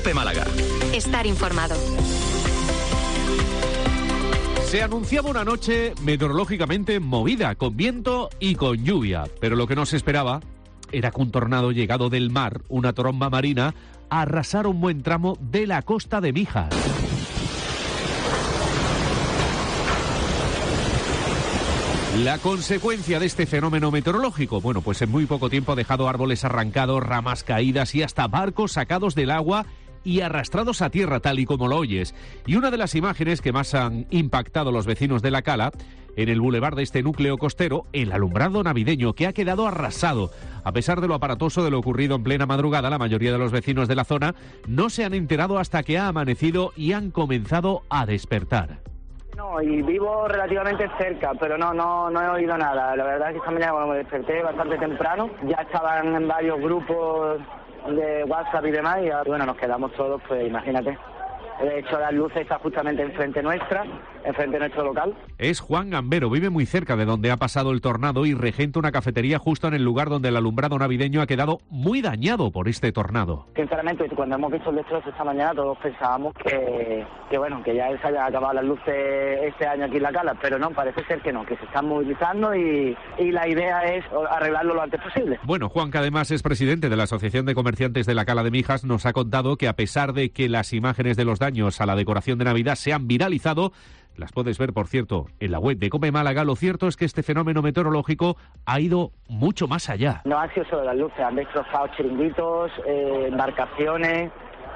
COPE Málaga. Estar informado. Se anunciaba una noche meteorológicamente movida, con viento y con lluvia, pero lo que no se esperaba era que un tornado llegado del mar, una tromba marina, arrasara un buen tramo de la costa de Mijas. La consecuencia de este fenómeno meteorológico, bueno, pues en muy poco tiempo ha dejado árboles arrancados, ramas caídas y hasta barcos sacados del agua y arrastrados a tierra, tal y como lo oyes. Y una de las imágenes que más han impactado a los vecinos de La Cala, en el bulevar de este núcleo costero, el alumbrado navideño, que ha quedado arrasado. A pesar de lo aparatoso de lo ocurrido en plena madrugada, la mayoría de los vecinos de la zona no se han enterado hasta que ha amanecido y han comenzado a despertar. No, y vivo relativamente cerca, pero no he oído nada. La verdad es que esta mañana cuando me desperté bastante temprano, ya estaban en varios grupos de WhatsApp y demás, y bueno, nos quedamos todos, pues imagínate. De hecho, las luces están justamente enfrente nuestra, enfrente de nuestro local. Es Juan Gambero, vive muy cerca de donde ha pasado el tornado y regenta una cafetería justo en el lugar donde el alumbrado navideño ha quedado muy dañado por este tornado. Sinceramente, cuando hemos visto el destrozo esta mañana, todos pensábamos que ya se hayan acabado las luces este año aquí en La Cala, pero no, parece ser que no, que se están movilizando y la idea es arreglarlo lo antes posible. Bueno, Juan, que además es presidente de la Asociación de Comerciantes de La Cala de Mijas, nos ha contado que a pesar de que las imágenes de los daños a la decoración de Navidad se han viralizado, las puedes ver, por cierto, en la web de COPE Málaga, lo cierto es que este fenómeno meteorológico ha ido mucho más allá. No han sido solo las luces, han destrozado chiringuitos, embarcaciones,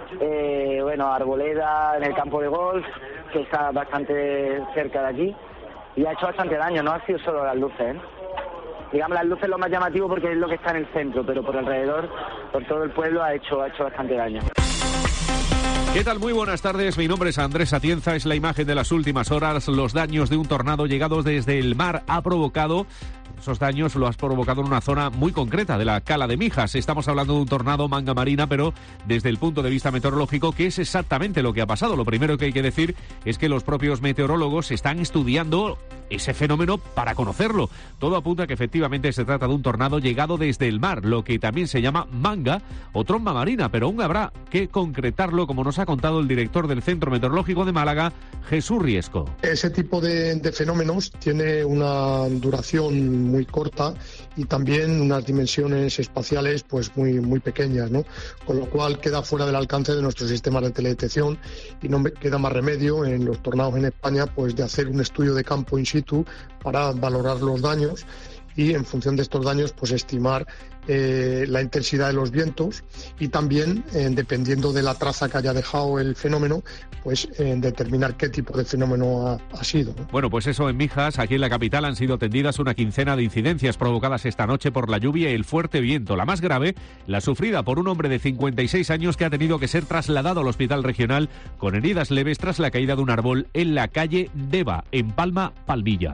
arboleda en el campo de golf, que está bastante cerca de aquí, y ha hecho bastante daño, no ha sido solo las luces, Digamos, las luces es lo más llamativo porque es lo que está en el centro, pero por alrededor, por todo el pueblo, ha hecho bastante daño. ¿Qué tal? Muy buenas tardes, mi nombre es Andrés Atienza, es la imagen de las últimas horas. Los daños de un tornado llegados desde el mar esos daños lo has provocado en una zona muy concreta de La Cala de Mijas. Estamos hablando de un tornado manga marina, pero desde el punto de vista meteorológico, ¿qué es exactamente lo que ha pasado? Lo primero que hay que decir es que los propios meteorólogos están estudiando ese fenómeno para conocerlo. Todo apunta a que efectivamente se trata de un tornado llegado desde el mar, lo que también se llama manga o tromba marina, pero aún habrá que concretarlo, como nos ha contado el director del Centro Meteorológico de Málaga, Jesús Riesco. Ese tipo de fenómenos tiene una duración muy corta y también unas dimensiones espaciales pues muy pequeñas, ¿no? Con lo cual queda fuera del alcance de nuestros sistemas de teledetección y no queda más remedio en los tornados en España pues de hacer un estudio de campo in situ para valorar los daños y en función de estos daños pues estimar la intensidad de los vientos y también dependiendo de la traza que haya dejado el fenómeno pues determinar qué tipo de fenómeno ha sido, ¿no? Bueno, pues eso en Mijas, aquí en la capital han sido atendidas una quincena de incidencias provocadas esta noche por la lluvia y el fuerte viento. La más grave, la sufrida por un hombre de 56 años que ha tenido que ser trasladado al hospital regional con heridas leves tras la caída de un árbol en la calle Deva, en Palma, Palmilla.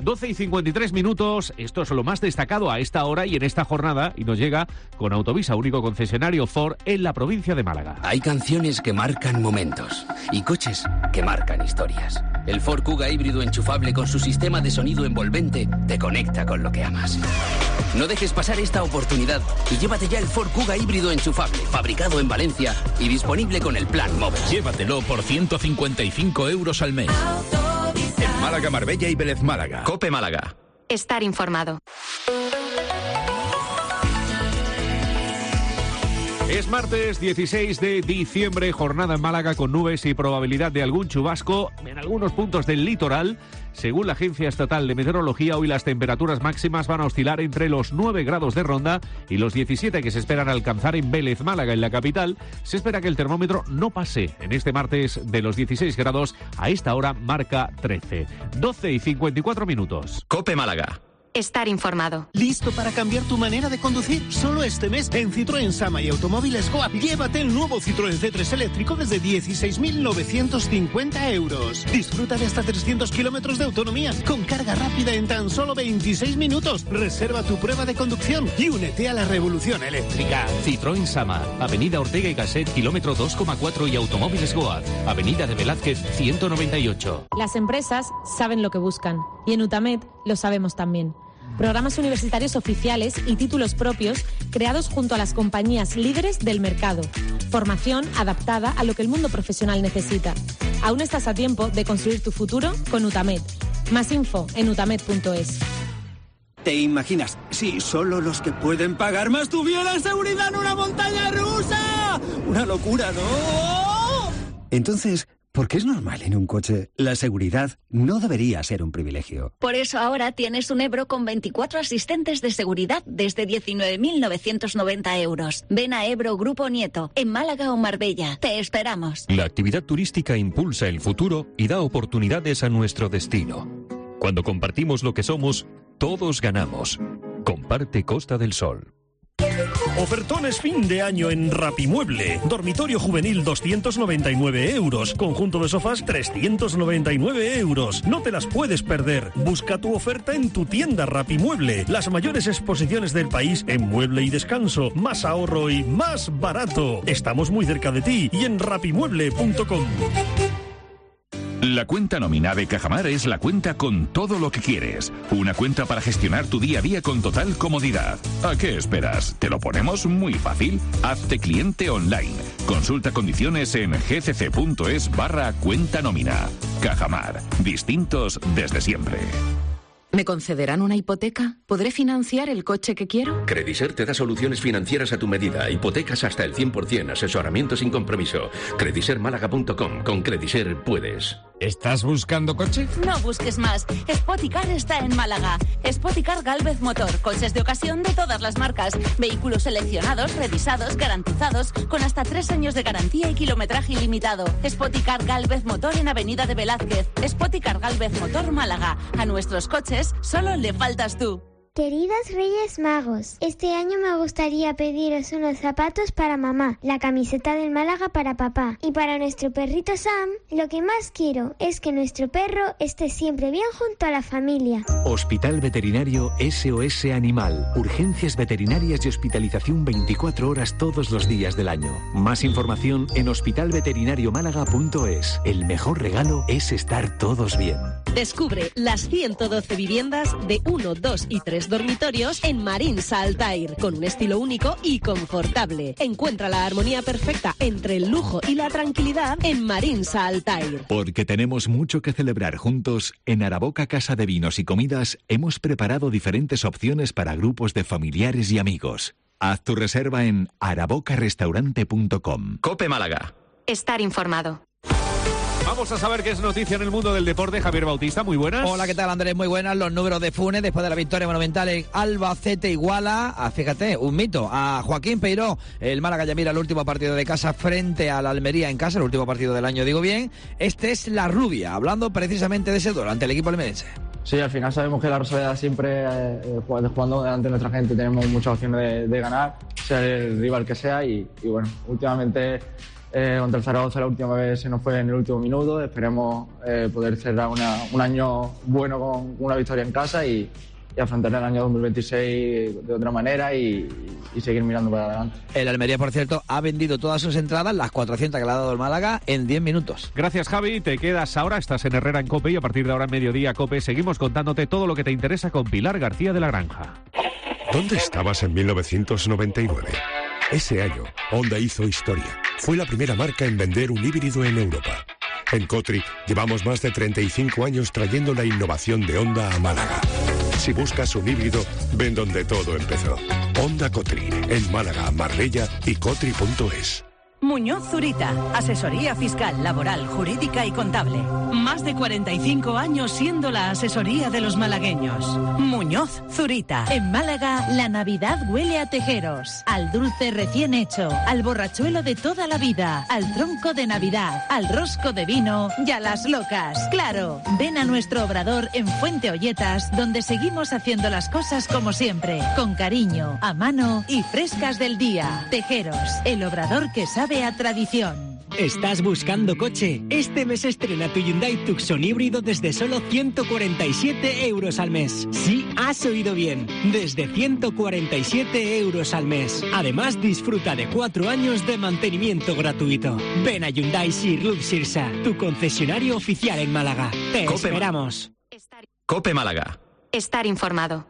12:53, esto es lo más destacado a esta hora y en esta jornada, y nos llega con Autovisa, único concesionario Ford en la provincia de Málaga. Hay canciones que marcan momentos y coches que marcan historias. El Ford Kuga híbrido enchufable con su sistema de sonido envolvente te conecta con lo que amas. No dejes pasar esta oportunidad y llévate ya el Ford Kuga híbrido enchufable, fabricado en Valencia y disponible con el plan móvil. Llévatelo por 155 euros al mes. En Málaga, Marbella y Vélez Málaga. COPE Málaga. Estar informado. Es martes 16 de diciembre, jornada en Málaga con nubes y probabilidad de algún chubasco en algunos puntos del litoral. Según la Agencia Estatal de Meteorología, hoy las temperaturas máximas van a oscilar entre los 9 grados de Ronda y los 17 que se esperan alcanzar en Vélez, Málaga. En la capital se espera que el termómetro no pase en este martes de los 16 grados, a esta hora marca 13. 12:54. COPE Málaga. Estar informado. ¿Listo para cambiar tu manera de conducir? Solo este mes en Citroën Sama y Automóviles Goa, llévate el nuevo Citroën C3 eléctrico desde 16.950 euros. Disfruta de hasta 300 kilómetros de autonomía con carga rápida en tan solo 26 minutos. Reserva tu prueba de conducción y únete a la revolución eléctrica. Citroën Sama, Avenida Ortega y Gasset, kilómetro 2,4 y Automóviles Goa, Avenida de Velázquez 198. Las empresas saben lo que buscan y en Utamed lo sabemos también. programas universitarios oficiales y títulos propios creados junto a las compañías líderes del mercado. Formación adaptada a lo que el mundo profesional necesita. Aún estás a tiempo de construir tu futuro con UTAMED. Más info en utamed.es. ¿Te imaginas si solo los que pueden pagar más tuvieran seguridad en una montaña rusa? ¡Una locura, ¿no? Entonces, ¿por qué es normal en un coche? La seguridad no debería ser un privilegio. Por eso ahora tienes un Ebro con 24 asistentes de seguridad desde 19.990 euros. Ven a Ebro Grupo Nieto, en Málaga o Marbella. Te esperamos. La actividad turística impulsa el futuro y da oportunidades a nuestro destino. Cuando compartimos lo que somos, todos ganamos. Comparte Costa del Sol. Ofertones fin de año en Rapimueble. Dormitorio juvenil 299 euros. Conjunto de sofás 399 euros. No te las puedes perder. Busca tu oferta en tu tienda Rapimueble. Las mayores exposiciones del país en mueble y descanso. Más ahorro y más barato. Estamos muy cerca de ti y en rapimueble.com. La cuenta nómina de Cajamar es la cuenta con todo lo que quieres. Una cuenta para gestionar tu día a día con total comodidad. ¿A qué esperas? ¿Te lo ponemos muy fácil? Hazte cliente online. Consulta condiciones en gcc.es/cuenta nómina. Cajamar. Distintos desde siempre. ¿Me concederán una hipoteca? ¿Podré financiar el coche que quiero? Crediser te da soluciones financieras a tu medida. Hipotecas hasta el 100%, asesoramiento sin compromiso. Credisermálaga.com. Con Crediser puedes. ¿Estás buscando coche? No busques más. Spoticar está en Málaga. Spoticar Gálvez Motor. Coches de ocasión de todas las marcas. Vehículos seleccionados, revisados, garantizados, con hasta 3 años de garantía y kilometraje ilimitado. Spoticar Gálvez Motor en Avenida de Velázquez. Spoticar Gálvez Motor Málaga. A nuestros coches solo le faltas tú. Queridos Reyes Magos, este año me gustaría pediros unos zapatos para mamá, la camiseta del Málaga para papá y para nuestro perrito Sam, lo que más quiero es que nuestro perro esté siempre bien junto a la familia. Hospital Veterinario SOS Animal. Urgencias veterinarias y hospitalización 24 horas todos los días del año. Más información en hospitalveterinariomálaga.es. El mejor regalo es estar todos bien. Descubre las 112 viviendas de 1, 2 y 3 dormitorios en Marins Altair, con un estilo único y confortable. Encuentra la armonía perfecta entre el lujo y la tranquilidad en Marins Altair. Porque tenemos mucho que celebrar juntos, en Araboca Casa de Vinos y Comidas hemos preparado diferentes opciones para grupos de familiares y amigos. Haz tu reserva en arabocarestaurante.com. Cope Málaga. Estar informado. Vamos a saber qué es noticia en el mundo del deporte. Javier Bautista, muy buenas. Hola, ¿qué tal, Andrés? Muy buenas. Los números de Funes después de la victoria monumental en Albacete iguala, fíjate, un mito, a Joaquín Peiró. El Málaga ya mira el último partido de casa frente al Almería en casa, el último partido del año, digo bien. Este es La Rubia, hablando precisamente de ese duelo ante el equipo almeriense. Sí, al final sabemos que la Rosaleda siempre, jugando delante de nuestra gente, tenemos muchas opciones de ganar, sea el rival que sea, y bueno, últimamente... contra el Zaragoza la última vez se nos fue en el último minuto. Esperemos poder cerrar un año bueno con una victoria en casa y afrontar el año 2026 de otra manera y seguir mirando para adelante. El Almería, por cierto, ha vendido todas sus entradas, las 400 que le ha dado el Málaga, en 10 minutos. Gracias, Javi. Te quedas ahora, estás en Herrera en COPE y a partir de ahora en Mediodía COPE seguimos contándote todo lo que te interesa con Pilar García de la Granja. ¿Dónde estabas en 1999? Ese año, Honda hizo historia. Fue la primera marca en vender un híbrido en Europa. En Cotri llevamos más de 35 años trayendo la innovación de Honda a Málaga. Si buscas un híbrido, ven donde todo empezó. Honda Cotri, en Málaga, Marbella y Cotri.es. Muñoz Zurita, asesoría fiscal, laboral, jurídica y contable. Más de 45 años siendo la asesoría de los malagueños. Muñoz Zurita. En Málaga, la Navidad huele a tejeros, al dulce recién hecho, al borrachuelo de toda la vida, al tronco de Navidad, al rosco de vino y a las locas. Claro, ven a nuestro obrador en Fuente Olletas, donde seguimos haciendo las cosas como siempre, con cariño, a mano y frescas del día. Tejeros, el obrador que sabe a tradición. ¿Estás buscando coche? Este mes estrena tu Hyundai Tucson híbrido desde solo 147 euros al mes. Sí, has oído bien, desde 147 euros al mes. Además, disfruta de 4 años de mantenimiento gratuito. Ven a Hyundai Sirlub Sirsa, tu concesionario oficial en Málaga. Te esperamos. Cope Málaga. Estar informado.